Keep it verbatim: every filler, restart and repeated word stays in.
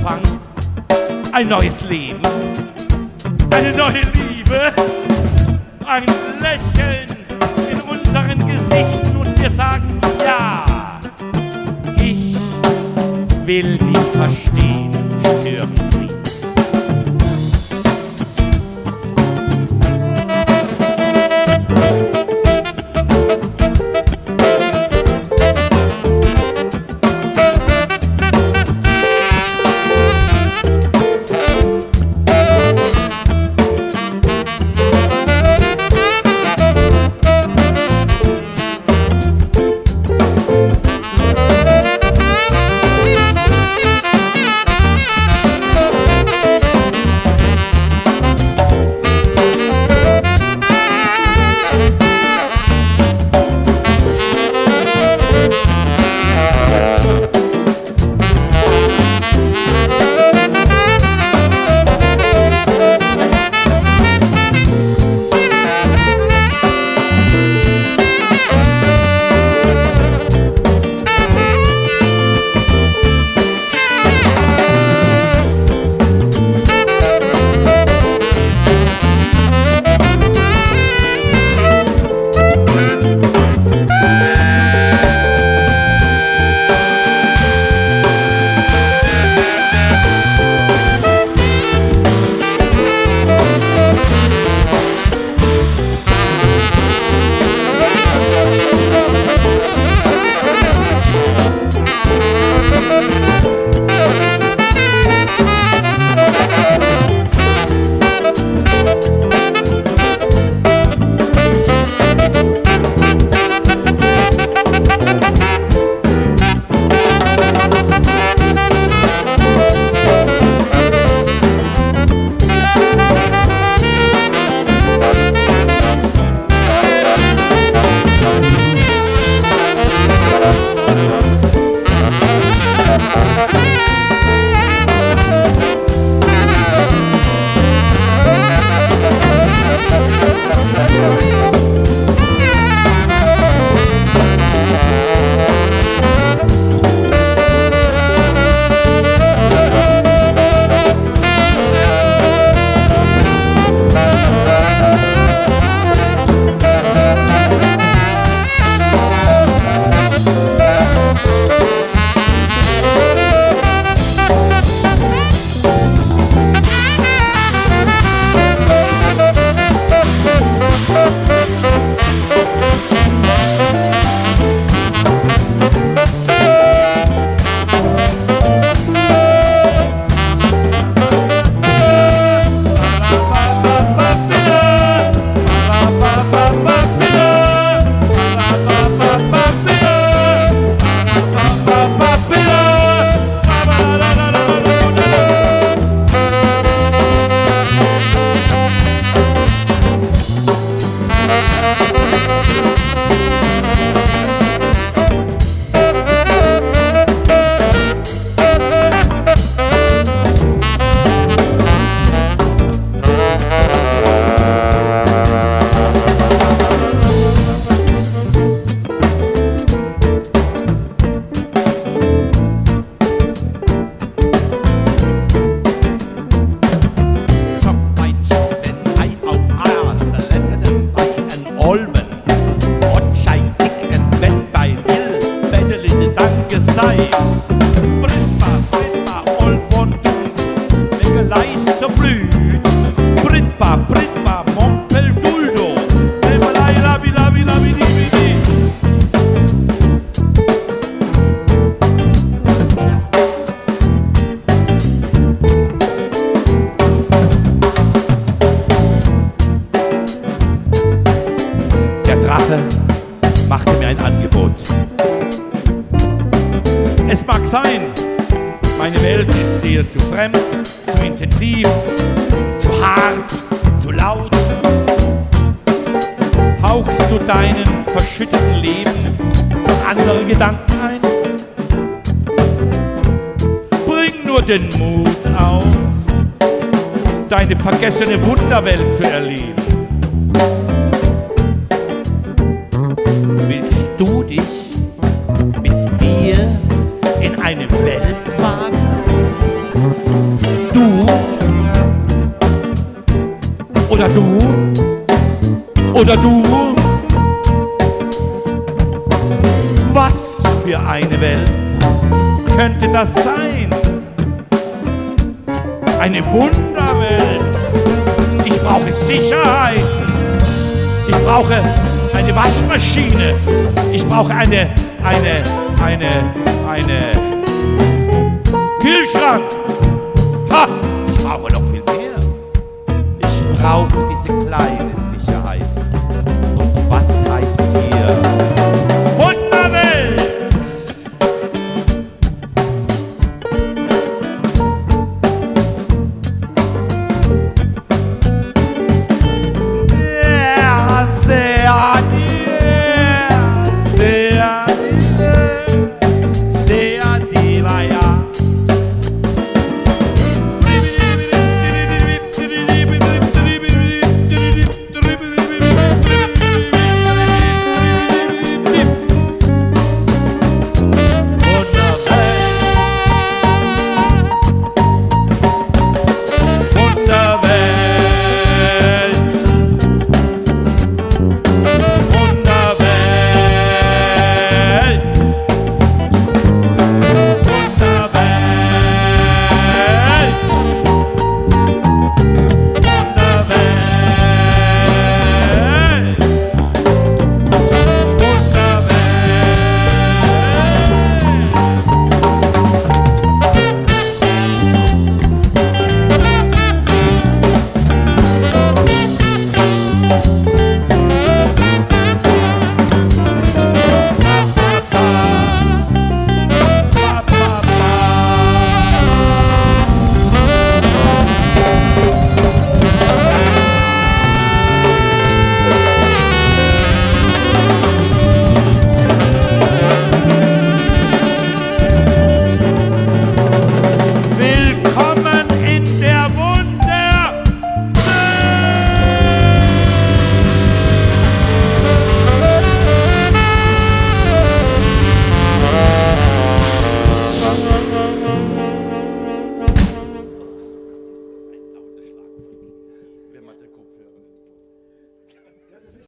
Neuanfang, ein neues Leben, eine neue Liebe, ein Lächeln in unseren Gesichten und wir sagen ja. Ich will dich verstehen, Störenfried. machte mir ein Angebot. Es mag sein, meine Welt ist dir zu fremd, zu intensiv, zu hart, zu laut. Hauchst du deinen verschütteten Leben andere Gedanken ein? Bring nur den Mut auf, deine vergessene Wunderwelt zu erleben. Willst du dich mit mir in eine Welt wagen? oder du? Was für eine Welt könnte das sein? Eine Wunderwelt. Ich brauche Sicherheit. Ich brauche eine Waschmaschine. Ich brauche eine, eine, eine, eine Kühlschrank. Ha! Ich brauche noch viel mehr. Ich brauche diese kleine Sicherheit. Und was heißt hier